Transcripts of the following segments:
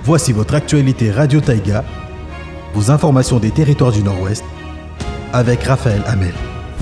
Voici votre actualité Radio Taïga, vos informations des territoires du Nord-Ouest, avec Raphaël Hamel.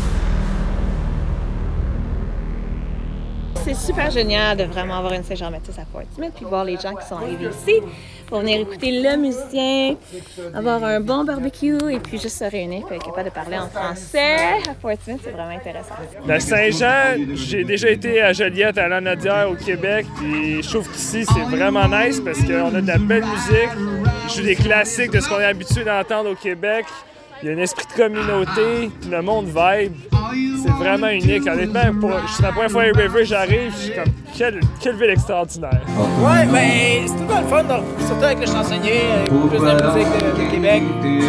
C'est super génial de vraiment avoir une Saint-Jean-Baptiste à Fort Smith puis voir les gens qui sont arrivés ici pour venir écouter le musicien, avoir un bon barbecue et puis juste se réunir et être capable de parler en français à Fort Smith, c'est vraiment intéressant. La Saint-Jean, j'ai déjà été à Joliette, à l'Anaudière, au Québec, puis je trouve qu'ici, c'est vraiment nice parce qu'on a de la belle musique. Ils jouent des classiques de ce qu'on est habitué d'entendre au Québec. Il y a un esprit de communauté, puis le monde vibe. C'est vraiment unique. Honnêtement, c'est la première fois à River, j'arrive, je suis comme, quelle ville extraordinaire. Ouais, ben, c'est tout le fun, surtout avec le chansonnier, plus de musique de Québec.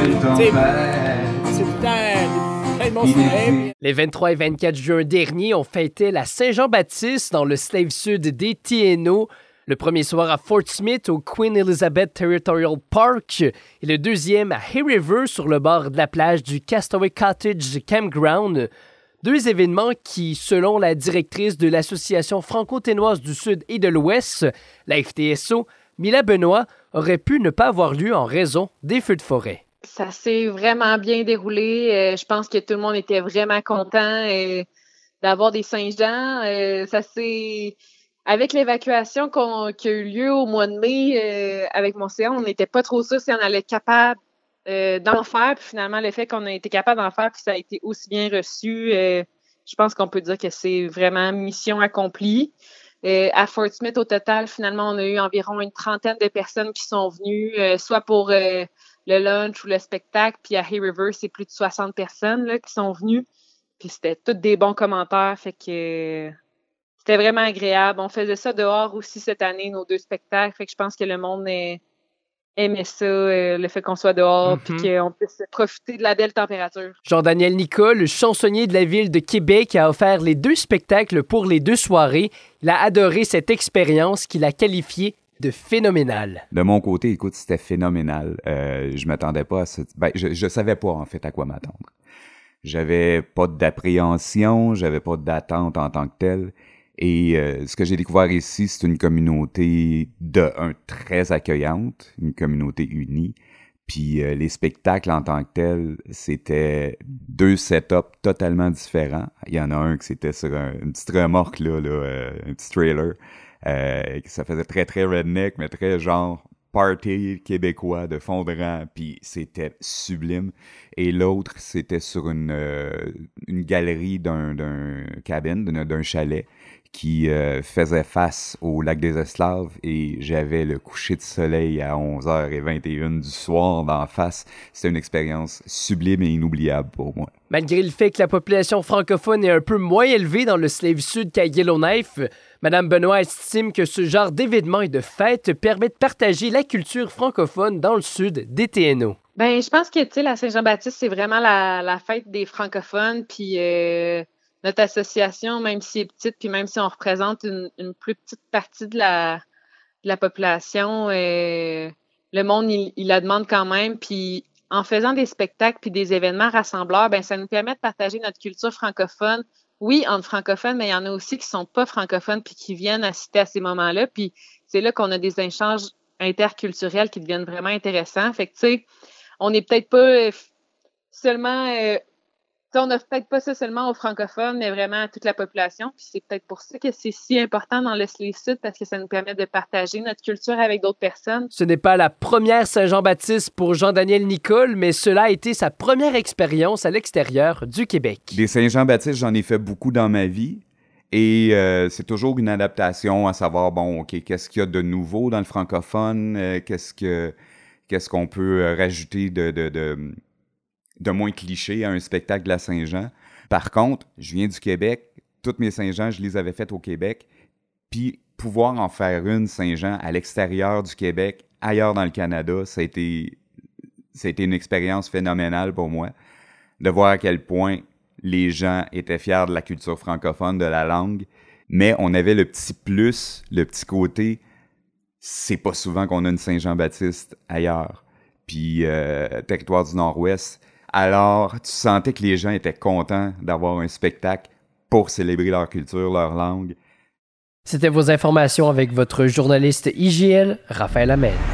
C'est tout le temps plein de bons souvenirs. Les 23 et 24 juin dernier, on fêtait la Saint-Jean-Baptiste dans le Slave Sud des TNO. Le premier soir à Fort Smith au Queen Elizabeth Territorial Park et le deuxième à Hay River sur le bord de la plage du Castaway Cottage Campground. Deux événements qui, selon la directrice de l'Association franco-ténoise du Sud et de l'Ouest, la FTSO, Mila Benoît, auraient pu ne pas avoir lieu en raison des feux de forêt. Ça s'est vraiment bien déroulé. Je pense que tout le monde était vraiment content d'avoir des Saint-Jean. Ça s'est... Avec l'évacuation qui a eu lieu au mois de mai avec Montséon, on n'était pas trop sûr si on allait être capable d'en faire. Puis finalement, le fait qu'on a été capable d'en faire, puis ça a été aussi bien reçu, je pense qu'on peut dire que c'est vraiment mission accomplie. À Fort Smith, au total, finalement, on a eu environ une trentaine de personnes qui sont venues, soit pour le lunch ou le spectacle. Puis à Hay River, c'est plus de 60 personnes là, qui sont venues. Puis c'était tous des bons commentaires, fait que... C'était vraiment agréable. On faisait ça dehors aussi cette année, nos deux spectacles. Fait que je pense que le monde aimait ça, le fait qu'on soit dehors puis qu'on puisse profiter de la belle température. Jean-Daniel Nicole, chansonnier de la ville de Québec, a offert les deux spectacles pour les deux soirées. Il a adoré cette expérience qu'il a qualifiée de phénoménale. De mon côté, écoute, c'était phénoménal. Je m'attendais pas à ça. Je savais pas, en fait, à quoi m'attendre. J'avais pas d'appréhension, j'avais pas d'attente en tant que telle. Et ce que j'ai découvert ici, c'est une communauté très accueillante, une communauté unie. Puis les spectacles en tant que tels, c'était deux setups totalement différents. Il y en a un qui c'était sur une petite remorque, un petit trailer. Ça faisait très, très redneck, mais très genre party québécois de fond de rang. Puis c'était sublime. Et l'autre, c'était sur une galerie d'un cabine, d'un chalet, qui faisait face au lac des Esclaves et j'avais le coucher de soleil à 11h21 du soir d'en face. C'était une expérience sublime et inoubliable pour moi. Malgré le fait que la population francophone est un peu moins élevée dans le Slave Sud qu'à Yellowknife, Mme Benoît estime que ce genre d'événements et de fêtes permet de partager la culture francophone dans le sud des TNO. Ben, je pense que, tu sais, la Saint-Jean-Baptiste, c'est vraiment la fête des francophones, puis... notre association, même si elle est petite, puis même si on représente une plus petite partie de la population, le monde, il la demande quand même. Puis en faisant des spectacles puis des événements rassembleurs, ben ça nous permet de partager notre culture francophone. Oui, entre francophones, mais il y en a aussi qui sont pas francophones puis qui viennent assister à ces moments-là. Puis c'est là qu'on a des échanges interculturels qui deviennent vraiment intéressants. Fait que, tu sais, on n'est peut-être pas seulement... on n'offre peut-être pas ça seulement aux francophones, mais vraiment à toute la population. Puis c'est peut-être pour ça que c'est si important dans le Slave Sud, parce que ça nous permet de partager notre culture avec d'autres personnes. Ce n'est pas la première Saint-Jean-Baptiste pour Jean-Daniel Nicole, mais cela a été sa première expérience à l'extérieur du Québec. Des Saint-Jean-Baptiste, j'en ai fait beaucoup dans ma vie. Et c'est toujours une adaptation à savoir, bon, OK, qu'est-ce qu'il y a de nouveau dans le francophone? Qu'est-ce qu'on peut rajouter de moins cliché à un spectacle de la Saint-Jean. Par contre, je viens du Québec. Toutes mes Saint-Jean, je les avais faites au Québec. Puis pouvoir en faire une Saint-Jean à l'extérieur du Québec, ailleurs dans le Canada, ça a été une expérience phénoménale pour moi. De voir à quel point les gens étaient fiers de la culture francophone, de la langue. Mais on avait le petit plus, le petit côté, c'est pas souvent qu'on a une Saint-Jean-Baptiste ailleurs. Puis territoire du Nord-Ouest. Alors, tu sentais que les gens étaient contents d'avoir un spectacle pour célébrer leur culture, leur langue. C'était vos informations avec votre journaliste IGL, Raphaël Hamel.